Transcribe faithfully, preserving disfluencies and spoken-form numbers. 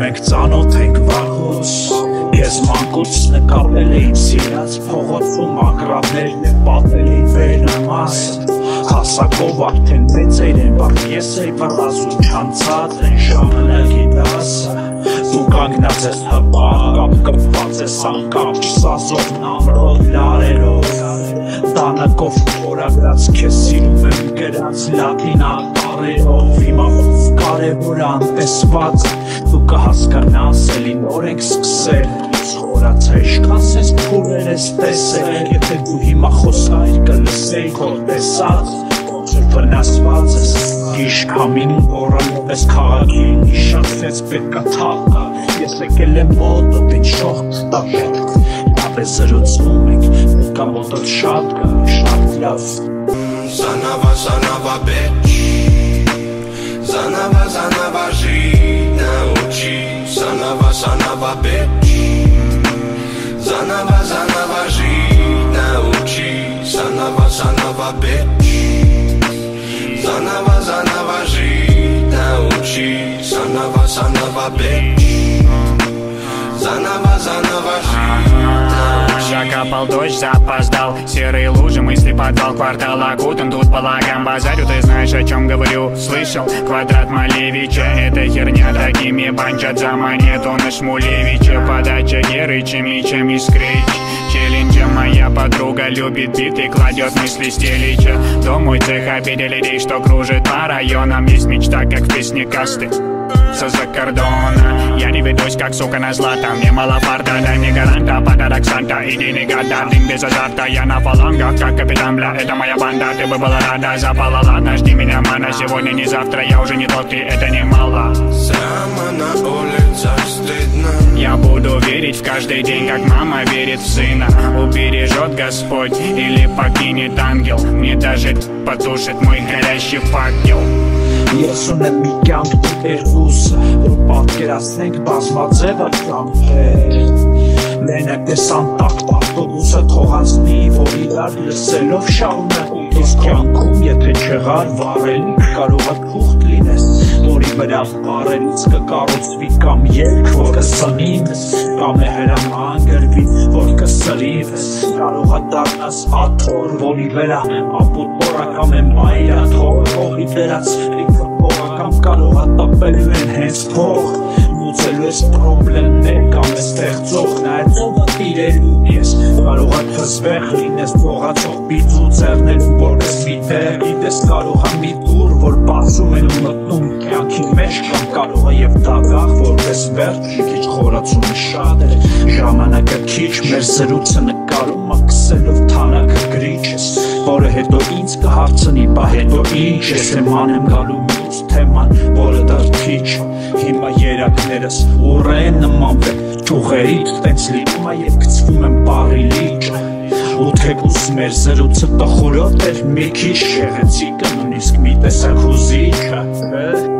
մենք ծանոթ ենք վաղուց Ես մանկուց նկատել էին սիրած փողոցում ակրավներն են պատել էին վերնամաս Հասակով արդեն մեծեր են բաղ ես էի վռազու չանցած են ժամանակի դասը Դու կանգնած ես հպաղ կպված ես անկապ չսազով նամրով լարերով Տանակով խորագրած քեզ սիրում եմ գրած լատին աղարերով Հիմա ով կարևոր անտեսված Դու կհասկանաս էլի նոր ենք սկսել Խորացա իշքան սես փուրեր ես տեսել Եթե դու հիմա խոսայր կլսեի քոր տեսած Վնասված ես Իշք համին որալով ես քաղաքին Իշացեց պետքա թաղկա Ես եկել եմ մոտը դին շողտ տա պետք Լավ է զրուցում ենք Պետքա մոտըտ շատ կա շատ լավ Zanava, zanava, bitch Zanava, zanava, жить научи Zanava, zanava, bitch Zanava, zanava, жить научи Zanava, zanava, bitch Zanava, zanava, жить научи Zanava, zanava, bitch Занова, заново жить Закапал дождь, запоздал Серые лужи, мысли подвал Квартал окутан, тут полагам базарю Ты знаешь, о чем говорю, слышал? Квадрат Малевича, это херня Такими банчат за монету на Шмулевича Подача Герыча, мечем и скрич Челленджа моя подруга любит биты Кладет мысли стелича Дом мой цех обидели людей, что кружит по районам Есть мечта, как в песне касты За кордона Я не ведусь, как сука на злато Мне мало фарта, дай мне гаранта Подарок Санта, иди не года Дым без азарта, я на фалангах Как капитан, бля, это моя банда Ты бы была рада, запала, ладно, жди меня, мана Сегодня, не завтра, я уже не тот, ты, это немало Сама на улицах стыдно Я буду верить в каждый день, как мама верит в сына Убережет Господь или покинет ангел Мне даже потушит мой горящий факел Ես ունեմ մի կյանք ու երկուսը Որ պատկերացնենք բազմաձևը կյանքեր Մենակ տեսան տակ ավտոբուսը թողանցնի Որ իրար լսելով շարունակում Ես կյանքում եթե չեղար վարելիք Կարող է թուղթ լինես Որի վրա վարելից կկառուցվի կամ երկ Որ կսնիվես Կամ է հրաման գրվի Որ կսրիվես Կարող է դառնաս աթոր Որի վրա ապուտ բորակամ է մայրաթոր Հողի վերած Կամ կարող հատապելու են հենց փող Մուծելու ես պրոբլեմներ կամ ես ստեղծող Նայեցով ատիրելու ես Կարող է թզվեղ լինես փողացող պիծ ու ձեռներում որպես մի տեղ Գիտես կարող է մի դուր որ բացում են ու մտնում կյանքի մեջ Կամ կարող է և դագաղ որպես վերջ մի քիչ խորացումը շատ է Ժամանակը քիչ մեր զրույցը նկարում ակսելով թանակը գրիչ ես Որը հետո ինձ կհարցնի բա հետո ինչ ես եմ անեմ գալու մյուս թեման որը դեռ քիչ Հիմա երակներս ուռ են նմանվել ճյուղերից տենց լինում է և գցվում եմ բարի լիճը Ու թեկուս մեր զրույցը տխորոտ էր մի քիչ Շեղեցիկը նույնիսկ մի տեսակ հուզիչը